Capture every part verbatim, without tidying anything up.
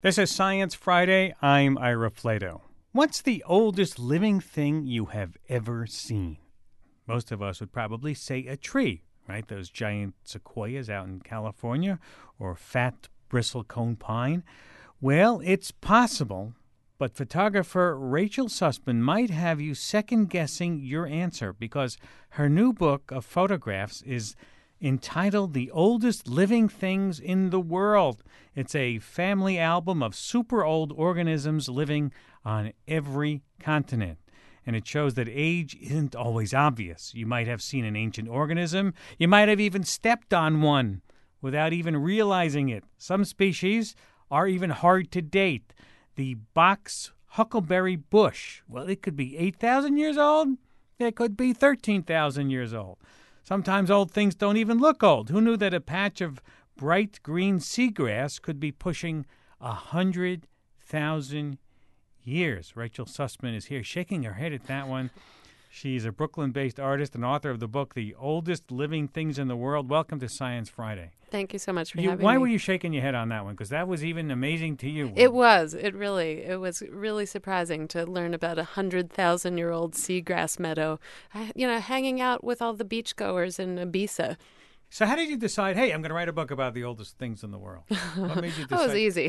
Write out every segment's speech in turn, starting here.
This is Science Friday. I'm Ira Flato. What's the oldest living thing you have ever seen? Most of us would probably say a tree, right? Those giant sequoias out in California or fat bristlecone pine. Well, it's possible, but photographer Rachel Sussman might have you second-guessing your answer because her new book of photographs is entitled The Oldest Living Things in the World. It's a family album of super old organisms living on every continent. And it shows that age isn't always obvious. You might have seen an ancient organism. You might have even stepped on one without even realizing it. Some species are even hard to date. The box huckleberry bush, well, it could be eight thousand years old. It could be thirteen thousand years old. Sometimes old things don't even look old. Who knew that a patch of bright green seagrass could be pushing one hundred thousand years? Rachel Sussman is here shaking her head at that one. She's a Brooklyn-based artist and author of the book, The Oldest Living Things in the World. Welcome to Science Friday. Thank you so much for you, having why me. Why were you shaking your head on that one? Because that was even amazing to you. It was. It really, it was really surprising to learn about a one hundred thousand year old seagrass meadow, you know, hanging out with all the beachgoers in Ibiza. So how did you decide, hey, I'm going to write a book about the oldest things in the world? What made you decide? That was easy.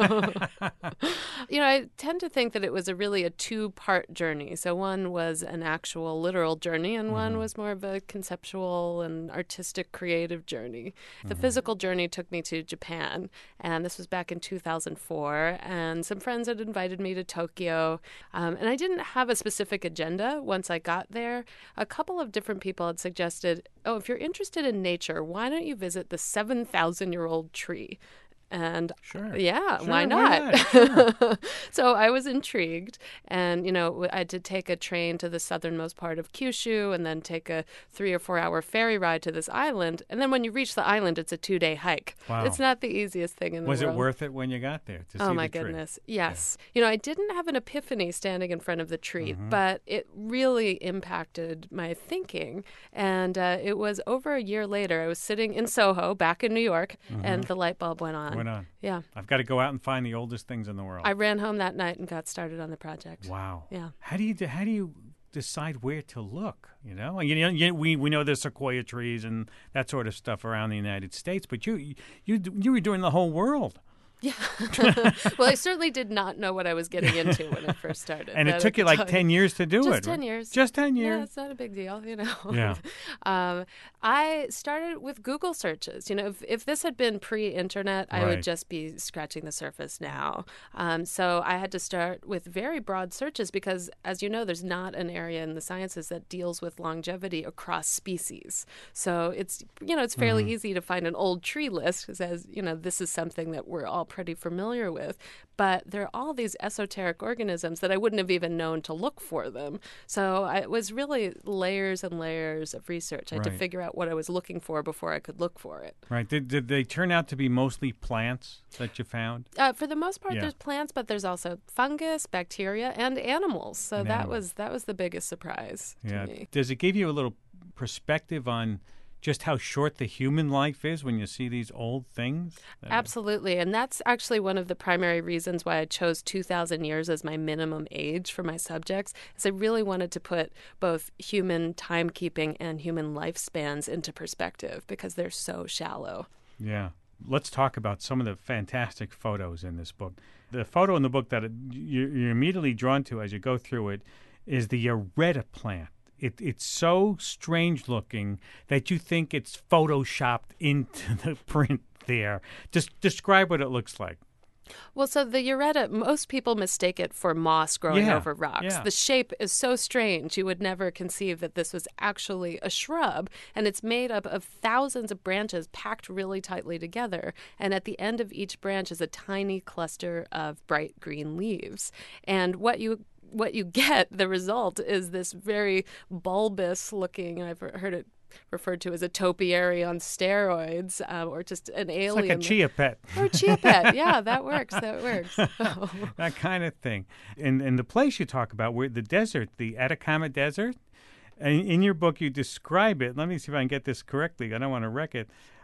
You know, I tend to think that it was a really a two-part journey. So one was an actual literal journey, and mm-hmm. one was more of a conceptual and artistic creative journey. The mm-hmm. physical journey took me to Japan, and this was back in two thousand four, and some friends had invited me to Tokyo, um, and I didn't have a specific agenda once I got there. A couple of different people had suggested, oh, if you're interested in nature, why don't you visit the seven thousand year old tree? And sure. yeah, sure, why not? Why not? Sure. So I was intrigued. And, you know, I did take a train to the southernmost part of Kyushu and then take a three or four hour ferry ride to this island. And then when you reach the island, it's a two day hike. Wow. It's not the easiest thing in the was world. Was it worth it when you got there to oh, see my the tree? goodness. Yes. Yeah. You know, I didn't have an epiphany standing in front of the tree, mm-hmm. but it really impacted my thinking. And uh, it was over a year later. I was sitting in Soho, back in New York, mm-hmm. and the light bulb went on. Went on. Yeah. I've got to go out and find the oldest things in the world. I ran home that night and got started on the project. Wow. Yeah. How do you do, how do you decide where to look? You know, you know, you, we we know there's sequoia trees and that sort of stuff around the United States, but you you you were doing the whole world. Yeah. Well, I certainly did not know what I was getting into when I first started. And it took you like time. ten years to do Just it. Just ten right? years. Just ten years. Yeah, it's not a big deal, you know. Yeah. um, I started with Google searches. You know, if, if this had been pre-internet, I right. would just be scratching the surface now. Um, so I had to start with very broad searches because, as you know, there's not an area in the sciences that deals with longevity across species. So it's, you know, it's fairly mm-hmm. easy to find an old tree list that says, you know, this is something that we're all pretty familiar with, but there are all these esoteric organisms that I wouldn't have even known to look for them. So I, it was really layers and layers of research. I had right. to figure out what I was looking for before I could look for it. Right. Did, did they turn out to be mostly plants that you found? Uh, for the most part, yeah. there's plants, but there's also fungus, bacteria, and animals. So and that animals. was that was the biggest surprise yeah. to me. Does it give you a little perspective on just how short the human life is when you see these old things? Absolutely. And that's actually one of the primary reasons why I chose two thousand years as my minimum age for my subjects, is I really wanted to put both human timekeeping and human lifespans into perspective because they're so shallow. Yeah. Let's talk about some of the fantastic photos in this book. The photo in the book that you're immediately drawn to as you go through it is the Yareta plant. It, it's so strange looking that you think it's photoshopped into the print there. Just describe what it looks like. Well, so the Yareta, most people mistake it for moss growing yeah, over rocks. Yeah. The shape is so strange, you would never conceive that this was actually a shrub. And it's made up of thousands of branches packed really tightly together. And at the end of each branch is a tiny cluster of bright green leaves. And what you what you get, the result, is this very bulbous looking, I've heard it referred to as a topiary on steroids, uh, or just an alien. It's like a chia pet. Or a chia pet. Yeah, that works. That works. That kind of thing. And, and the place you talk about, where the desert, the Atacama Desert, and in your book you describe it. Let me see if I can get this correctly. I don't want to wreck it.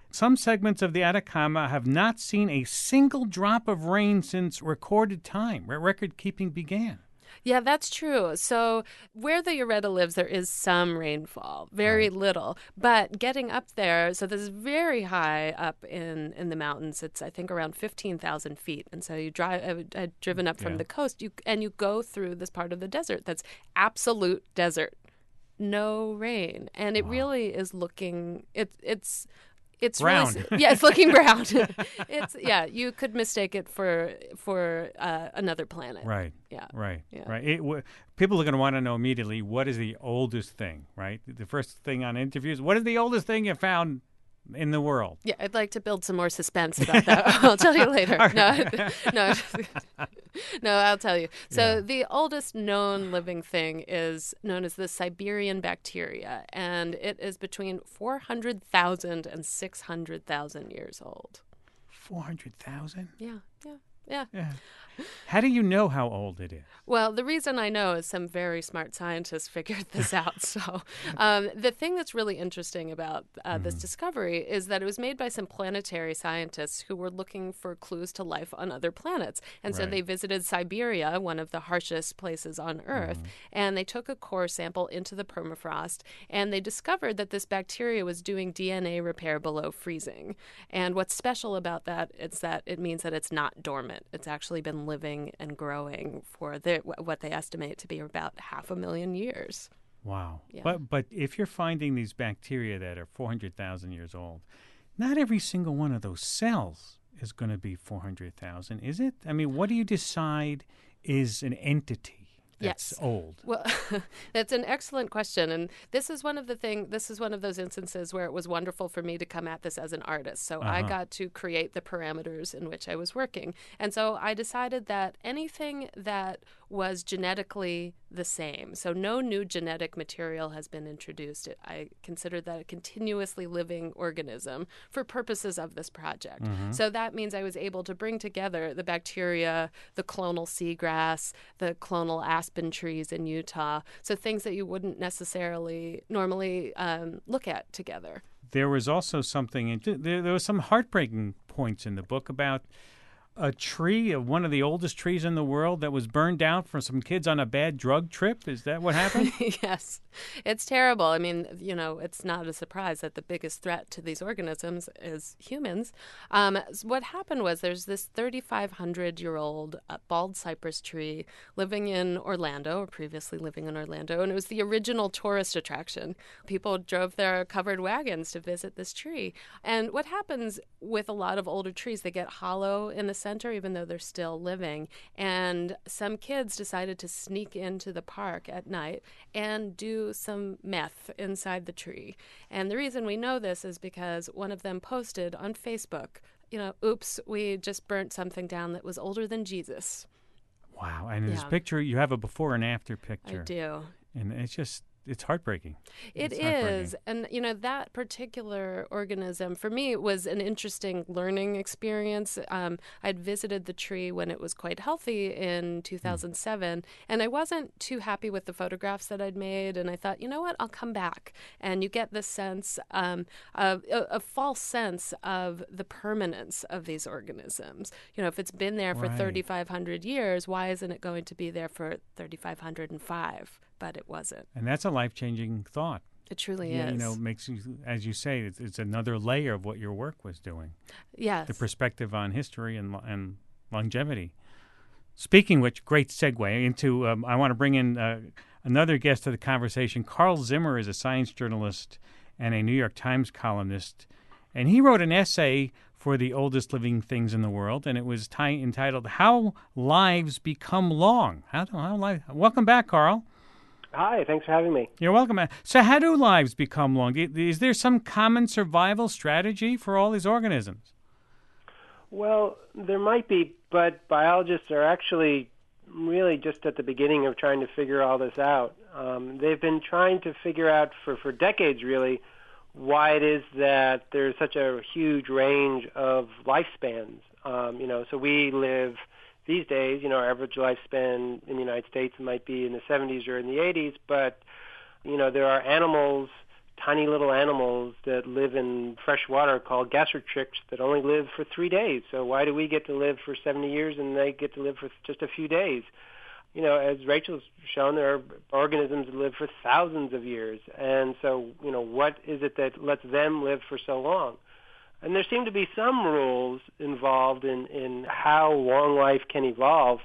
Some segments of the Atacama have not seen a single drop of rain since recorded time, where record-keeping began. Yeah, that's true. So where the Yoreta lives, there is some rainfall, very Right. little. But getting up there, so this is very high up in, in the mountains. It's, I think, around fifteen thousand feet. And so you drive, I- I'd driven up from Yeah. the coast, you and you go through this part of the desert that's absolute desert. No rain. And it Wow. really is looking, it, it's... It's Brown. really, yeah, it's looking brown. It's yeah, you could mistake it for for uh, another planet. Right. Yeah. Right. Yeah. Right. It, w- people are going to want to know immediately, what is the oldest thing, right? The first thing on interviews, what is the oldest thing you found in the world? Yeah, I'd like to build some more suspense about that. I'll tell you later. No, no, no, I'll tell you. So Yeah. the oldest known living thing is known as the Siberian bacteria, and it is between four hundred thousand and six hundred thousand years old. four hundred thousand? Yeah, yeah, yeah. Yeah. How do you know how old it is? Well, the reason I know is some very smart scientists figured this out. So, um, the thing that's really interesting about uh, this discovery is that it was made by some planetary scientists who were looking for clues to life on other planets. And so Right. they visited Siberia, one of the harshest places on Earth, and they took a core sample into the permafrost, and they discovered that this bacteria was doing D N A repair below freezing. And what's special about that is that it means that it's not dormant. It's actually been living and growing for the, what they estimate to be about half a million years. Wow. Yeah. But but if you're finding these bacteria that are four hundred thousand years old, not every single one of those cells is going to be four hundred thousand, is it? I mean, what do you decide is an entity that's Yes. old? Well, that's an excellent question, and this is one of the thing. This is one of those instances where it was wonderful for me to come at this as an artist. So I Uh-huh. got to create the parameters in which I was working, and so I decided that anything that was genetically the same, so no new genetic material has been introduced. It, I consider that a continuously living organism for purposes of this project. So that means I was able to bring together the bacteria, the clonal seagrass, the clonal aspen trees in Utah, so things that you wouldn't necessarily normally um, look at together. There was also something, in, there, there was some heartbreaking points in the book about a tree, of one of the oldest trees in the world, that was burned down for some kids on a bad drug trip. Is that what happened? Yes, it's terrible. I mean, you know, it's not a surprise that the biggest threat to these organisms is humans. Um, s- what happened was there's this thirty-five hundred year old uh, bald cypress tree living in Orlando, or previously living in Orlando, and it was the original tourist attraction. People drove their covered wagons to visit this tree. And what happens with a lot of older trees, they get hollow in the center, even though they're still living. And some kids decided to sneak into the park at night and do some meth inside the tree. And the reason we know this is because one of them posted on Facebook, you know, oops, we just burnt something down that was older than Jesus. Wow. And this Yeah. picture, you have a before and after picture. I do. And it's just, it's heartbreaking. It It's heartbreaking. is. And, you know, that particular organism, for me, it was an interesting learning experience. Um, I'd visited the tree when it was quite healthy in two thousand seven, and I wasn't too happy with the photographs that I'd made. And I thought, you know what, I'll come back. And you get this sense, um, of a, a false sense of the permanence of these organisms. You know, if it's been there for Right. thirty-five hundred years, why isn't it going to be there for thirty-five hundred five? But it wasn't. And that's a life-changing thought. It truly You, is. you know, makes you, as you say, it's, it's another layer of what your work was doing. Yes. The perspective on history and lo- and longevity. Speaking which, great segue into, um, I want to bring in uh, another guest to the conversation. Carl Zimmer is a science journalist and a New York Times columnist, and he wrote an essay for the oldest living things in the world, and it was ti- entitled "How Lives Become Long." How, do- how life? Welcome back, Carl. Hi, thanks for having me. You're welcome. man. So, how do lives become long? Is there some common survival strategy for all these organisms? Well, there might be, but biologists are actually really just at the beginning of trying to figure all this out. Um, they've been trying to figure out for, for decades, really, why it is that there's such a huge range of lifespans. Um, you know, so we live these days, you know, our average lifespan in the United States might be in the seventies or in the eighties, but, you know, there are animals tiny little animals that live in fresh water called gastrochyps that only live for three days. So why do we get to live for seventy years and they get to live for just a few days? You know, as Rachel's shown, there are organisms that live for thousands of years. And so, you know, what is it that lets them live for so long? And there seem to be some rules involved in, in how long life can evolve,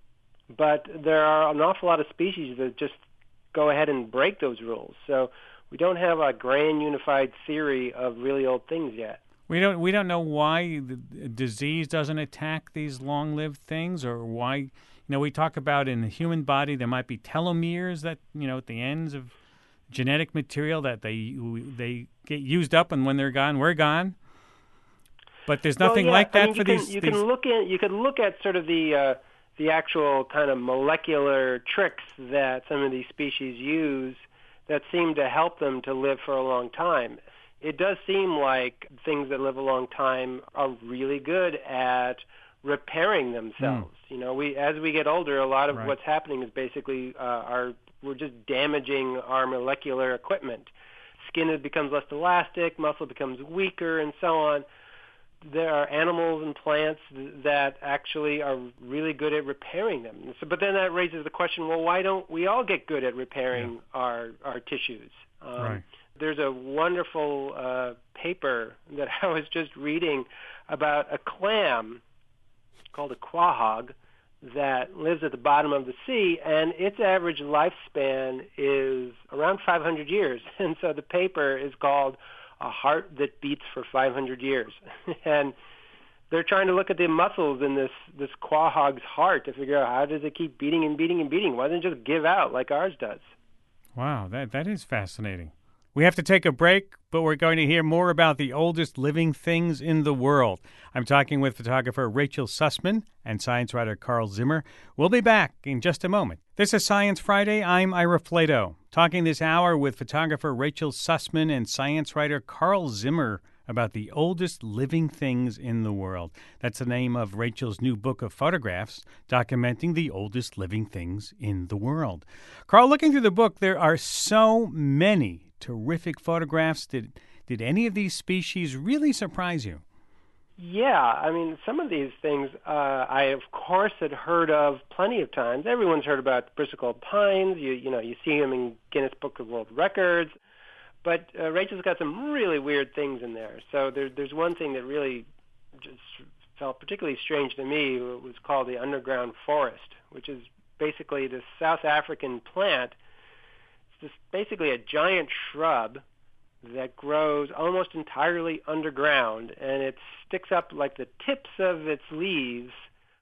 but there are an awful lot of species that just go ahead and break those rules. So we don't have a grand unified theory of really old things yet. We don't we don't know why the disease doesn't attack these long-lived things, or why, you know, we talk about in the human body there might be telomeres that, you know, at the ends of genetic material that they they get used up, and when they're gone, we're gone. But there's nothing well, yeah, like that I mean, for you these. Can, you these... can look in. You could look at sort of the uh, the actual kind of molecular tricks that some of these species use that seem to help them to live for a long time. It does seem like things that live a long time are really good at repairing themselves. Mm. You know, we as we get older, a lot of right. what's happening is basically uh, our we're just damaging our molecular equipment. Skin becomes less elastic, muscle becomes weaker, and so on. There are animals and plants that actually are really good at repairing them. So, but then that raises the question, well, why don't we all get good at repairing yeah. our, our tissues? Um, right. There's a wonderful uh, paper that I was just reading about a clam called a quahog that lives at the bottom of the sea, and its average lifespan is around five hundred years. And so the paper is called A Heart That Beats for five hundred years. And they're trying to look at the muscles in this, this quahog's heart to figure out how does it keep beating and beating and beating. Why doesn't it just give out like ours does? Wow, that that is fascinating. We have to take a break, but we're going to hear more about the oldest living things in the world. I'm talking with photographer Rachel Sussman and science writer Carl Zimmer. We'll be back in just a moment. This is Science Friday. I'm Ira Flato, talking this hour with photographer Rachel Sussman and science writer Carl Zimmer about the oldest living things in the world. That's the name of Rachel's new book of photographs documenting the oldest living things in the world. Carl, looking through the book, there are so many terrific photographs. Did, did any of these species really surprise you? Yeah, I mean, some of these things uh, I, of course, had heard of plenty of times. Everyone's heard about the Briscoe pines. You, you know, you see them in Guinness Book of World Records. But uh, Rachel's got some really weird things in there. So there, there's one thing that really just felt particularly strange to me. It was called the underground forest, which is basically this South African plant. It's just basically a giant shrub that grows almost entirely underground, and it sticks up like the tips of its leaves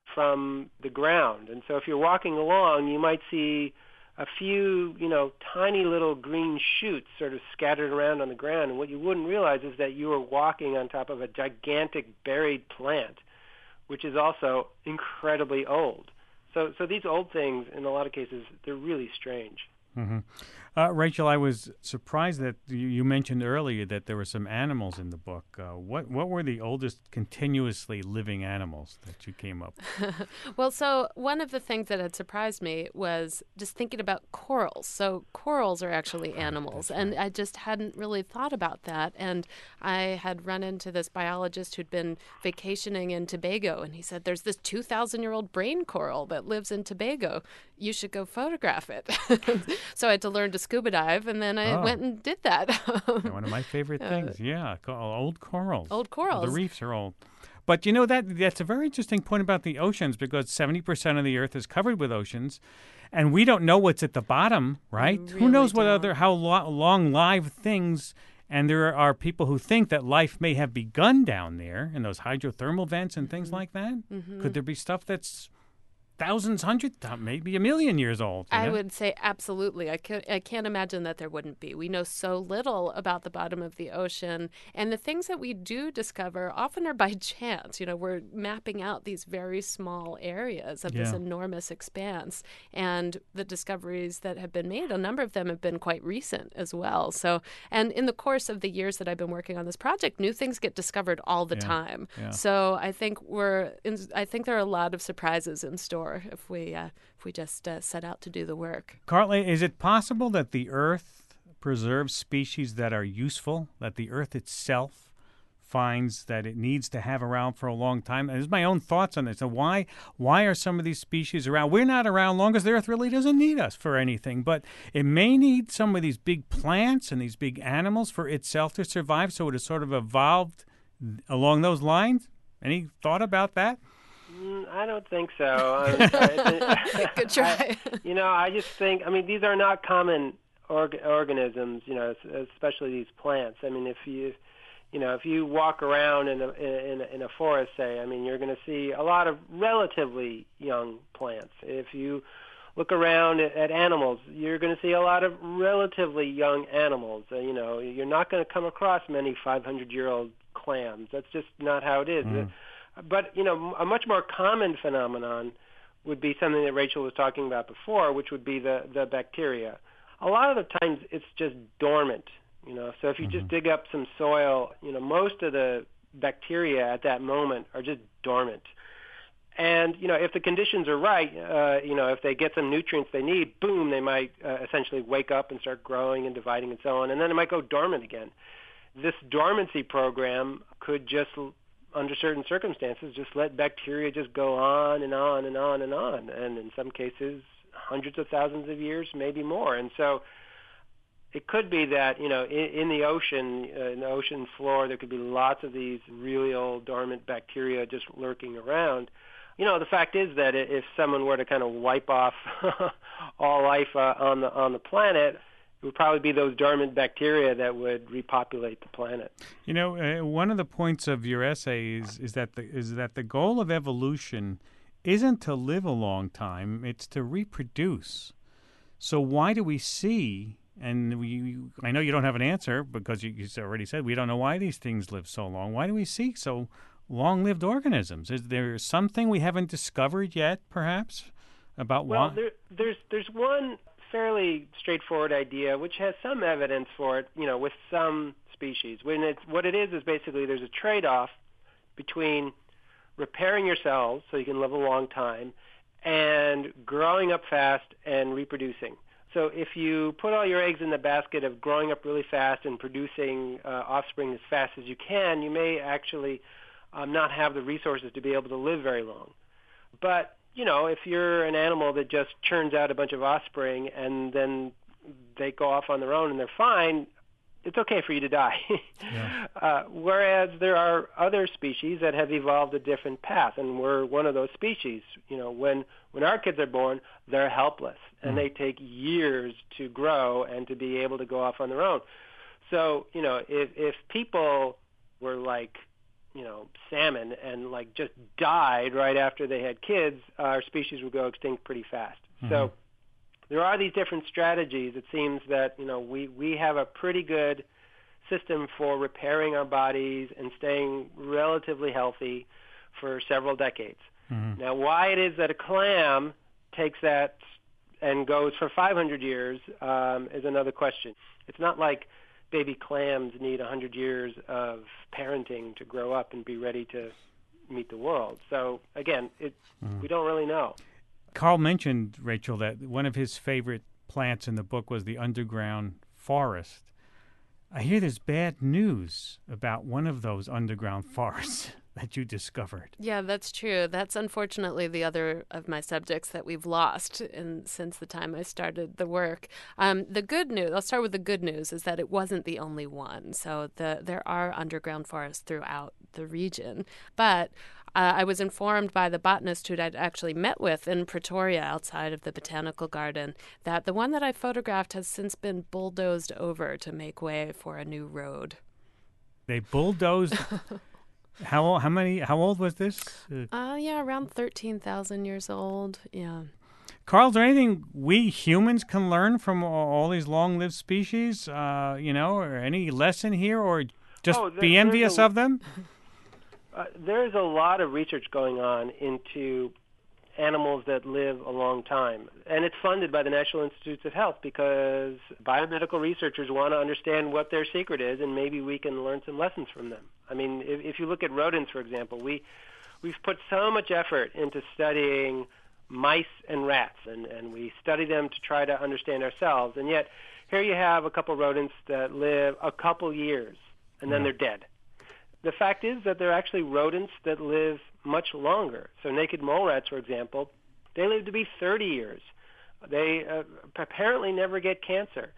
from the ground. And so if you're walking along, you might see a few, you know, tiny little green shoots sort of scattered around on the ground. And what you wouldn't realize is that you are walking on top of a gigantic buried plant, which is also incredibly old. So, so these old things, in a lot of cases, they're really strange. Mm-hmm. Uh, Rachel, I was surprised that you, you mentioned earlier that there were some animals in the book. Uh, what what were the oldest continuously living animals that you came up with? Well, so one of the things that had surprised me was just thinking about corals. So corals are actually animals, and I just hadn't really thought about that. And I had run into this biologist who'd been vacationing in Tobago, and he said, there's this two thousand year old brain coral that lives in Tobago. You should go photograph it. So I had to learn to scuba dive, and then I oh. went and did that. One of my favorite things, uh, yeah, old corals. Old corals. The reefs are old. But, you know, that that's a very interesting point about the oceans, because seventy percent of the Earth is covered with oceans, and we don't know what's at the bottom, right? Really Who knows what don't. other how lo- long live things, and there are people who think that life may have begun down there in those hydrothermal vents and things mm-hmm. like that. Mm-hmm. Could there be stuff that's thousands, hundreds, maybe a million years old? I know? would say absolutely. I, could, I can't imagine that there wouldn't be. We know so little about the bottom of the ocean, and the things that we do discover often are by chance. You know, we're mapping out these very small areas of yeah. this enormous expanse, and the discoveries that have been made, a number of them have been quite recent as well. So, and in the course of the years that I've been working on this project, new things get discovered all the yeah. time. Yeah. So I think we're, in, I think there are a lot of surprises in store if we uh, if we just uh, set out to do the work. Carl, is it possible that the Earth preserve species that are useful, that the Earth itself finds that it needs to have around for a long time? And there's my own thoughts on this. So why why are some of these species around? We're not around long because the Earth really doesn't need us for anything, but it may need some of these big plants and these big animals for itself to survive, so it has sort of evolved along those lines. Any thought about that? Mm, I don't think so. I, Good try. I, you know, I just think, I mean, these are not common org- organisms, you know, especially these plants. I mean, if you... You know, if you walk around in a, in a, in a forest, say, I mean, you're going to see a lot of relatively young plants. If you look around at, at animals, you're going to see a lot of relatively young animals. Uh, you know, you're not going to come across many five hundred year old clams. That's just not how it is. Mm. Uh, but, you know, a much more common phenomenon would be something that Rachel was talking about before, which would be the, the bacteria. A lot of the times it's just dormant. You know, so if you just dig up some soil, you know, most of the bacteria at that moment are just dormant. And, you know, if the conditions are right, uh, you know, if they get some nutrients they need, boom, they might uh, essentially wake up and start growing and dividing and so on, and then it might go dormant again. This dormancy program could just, under certain circumstances, just let bacteria just go on and on and on and on, and in some cases, hundreds of thousands of years, maybe more. And so it could be that, you know, in, in the ocean, uh, in the ocean floor, there could be lots of these really old dormant bacteria just lurking around. You know, the fact is that if someone were to kind of wipe off all life uh, on the on the planet, it would probably be those dormant bacteria that would repopulate the planet. You know, uh, one of the points of your essay is is that the is that the goal of evolution isn't to live a long time; it's to reproduce. So why do we see? And we, I know you don't have an answer because you, you already said we don't know why these things live so long. Why do we see so long-lived organisms? Is there something we haven't discovered yet, perhaps, about well, why? Well, there, there's there's one fairly straightforward idea which has some evidence for it. You know, with some species, when it's what it is is basically there's a trade-off between repairing your cells so you can live a long time and growing up fast and reproducing. So if you put all your eggs in the basket of growing up really fast and producing uh, offspring as fast as you can, you may actually um, not have the resources to be able to live very long. But, you know, if you're an animal that just churns out a bunch of offspring and then they go off on their own and they're fine, it's okay for you to die. Yeah. uh, whereas there are other species that have evolved a different path, and we're one of those species. You know, when when our kids are born, they're helpless, and mm. they take years to grow and to be able to go off on their own. So, you know, if if people were like, you know, salmon and like just died right after they had kids, our species would go extinct pretty fast. Mm-hmm. So there are these different strategies. It seems that, you know, we, we have a pretty good system for repairing our bodies and staying relatively healthy for several decades. Mm-hmm. Now, why it is that a clam takes that and goes for five hundred years um, is another question. It's not like baby clams need one hundred years of parenting to grow up and be ready to meet the world. So, again, it, mm-hmm. we don't really know. Carl mentioned, Rachel, that one of his favorite plants in the book was the underground forest. I hear there's bad news about one of those underground forests that you discovered. Yeah, that's true. That's unfortunately the other of my subjects that we've lost in, since the time I started the work. Um, the good news, I'll start with the good news, is that it wasn't the only one. So the, there are underground forests throughout the region. But uh, I was informed by the botanist who I'd actually met with in Pretoria outside of the Botanical Garden that the one that I photographed has since been bulldozed over to make way for a new road. They bulldozed... How old, how many? How old was this? Uh, uh yeah, around thirteen thousand years old. Yeah. Carl, is there anything we humans can learn from all, all these long-lived species? Uh, you know, or any lesson here, or just oh, there, be envious a, of them? Uh, there's a lot of research going on into animals that live a long time, and it's funded by the National Institutes of Health because biomedical researchers want to understand what their secret is, and maybe we can learn some lessons from them. I mean, if, if you look at rodents, for example, we, we've put so much effort into studying mice and rats, and, and we study them to try to understand ourselves, and yet here you have a couple rodents that live a couple years, and then Yeah. they're dead. The fact is that there are actually rodents that live much longer. So naked mole rats, for example, they live to be thirty years. They uh, apparently never get cancer.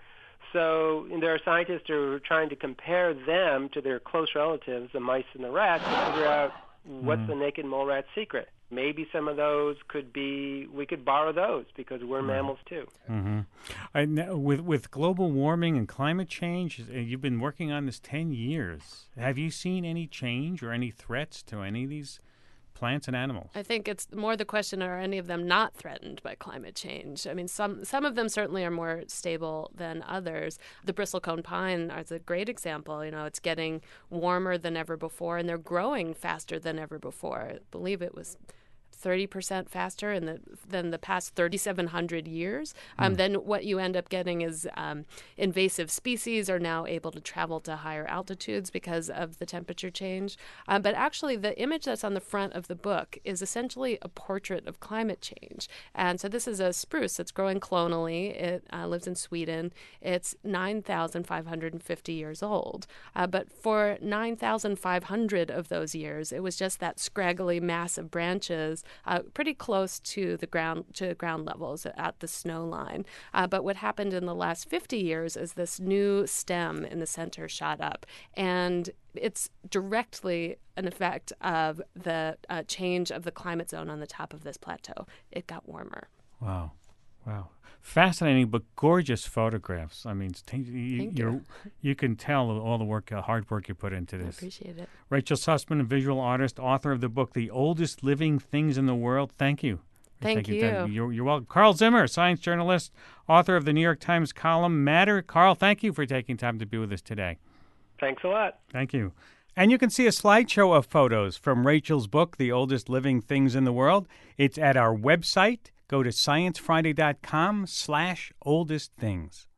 So there are scientists who are trying to compare them to their close relatives, the mice and the rats, to figure out what's the naked mole rat secret. Maybe some of those could be, we could borrow those because we're mammals too. Mm-hmm. I, now, with with global warming and climate change, uh, you've been working on this ten years. Have you seen any change or any threats to any of these plants and animals? I think it's more the question, are any of them not threatened by climate change? I mean, some some of them certainly are more stable than others. The bristlecone pine is a great example. You know, it's getting warmer than ever before, and they're growing faster than ever before. I believe it was thirty percent faster in the than the past thirty-seven hundred years. Um, mm. Then what you end up getting is um, invasive species are now able to travel to higher altitudes because of the temperature change. Um, but actually, the image that's on the front of the book is essentially a portrait of climate change. And so this is a spruce that's growing clonally. It uh, lives in Sweden. It's nine thousand five hundred fifty years old. Uh, but for nine thousand five hundred of those years, it was just that scraggly mass of branches Uh, pretty close to the ground to ground levels at the snow line. Uh, but what happened in the last fifty years is this new stem in the center shot up, and it's directly an effect of the uh, change of the climate zone on the top of this plateau. It got warmer. Wow, wow. Fascinating but gorgeous photographs. I mean, t- you, Thank you're, you. you can tell all the work, uh, hard work you put into I this. appreciate it. Rachel Sussman, a visual artist, author of the book "The Oldest Living Things in the World." Thank you. Thank you. You're, you're welcome. Carl Zimmer, science journalist, author of the New York Times column Matter. Carl, thank you for taking time to be with us today. Thanks a lot. Thank you. And you can see a slideshow of photos from Rachel's book, The Oldest Living Things in the World. It's at our website. Go to sciencefriday dot com slash oldest things.